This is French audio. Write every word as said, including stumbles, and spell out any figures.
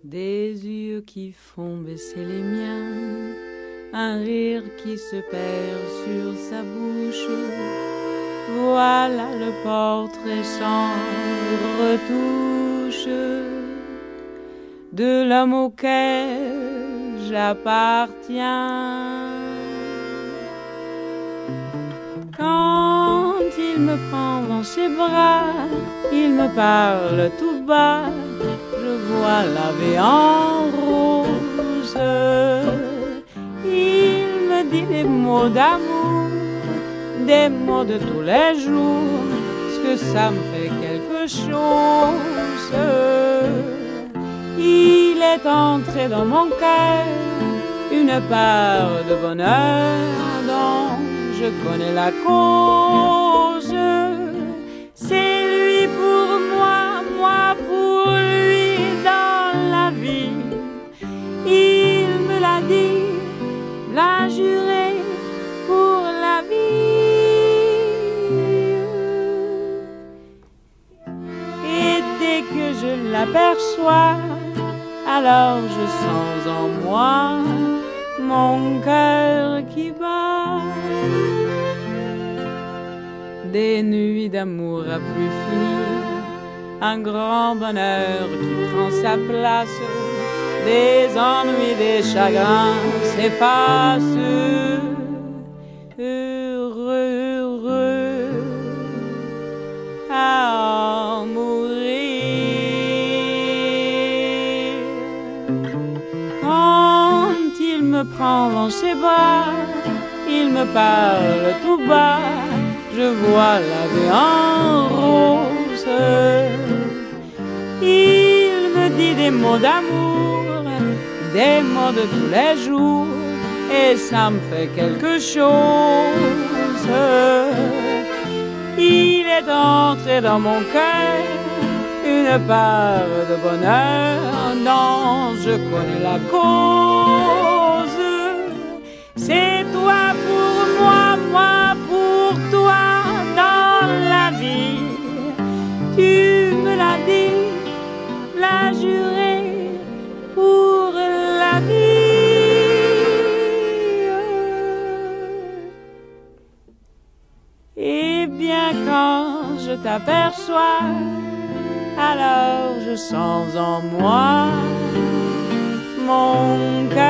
Des yeux qui font baisser les miens, un rire qui se perd sur sa bouche. Voilà le portrait sans retouche de l'homme auquel j'appartiens. Quand il me prend dans ses bras, il me parle tout bas, je vois la vie en rose. Il me dit des mots d'amour, des mots de tous les jours, parce que ça me fait quelque chose. Il est entré dans mon cœur une part de bonheur dont je connais la cause. C'est lui pour moi, moi pour lui dans la vie. Il me l'a dit, l'a juré pour la vie. Et dès que je l'aperçois, alors je sens en moi mon cœur qui bat. Des nuits d'amour à plus finir, un grand bonheur qui prend sa place, des ennuis, des chagrins s'effacent. Heureux, heureux à en mourir. Quand il me prend dans ses bras, il me parle tout bas, je vois la vie en rose. Il me dit des mots d'amour, des mots de tous les jours, et ça me fait quelque chose. Il est entré dans mon cœur une part de bonheur dont je connais la cause. C'est toi pour moi, moi pour toi dans la vie. Tu me l'as dit, l'as juré pour la vie. Et bien quand je t'aperçois, alors je sens en moi mon cœur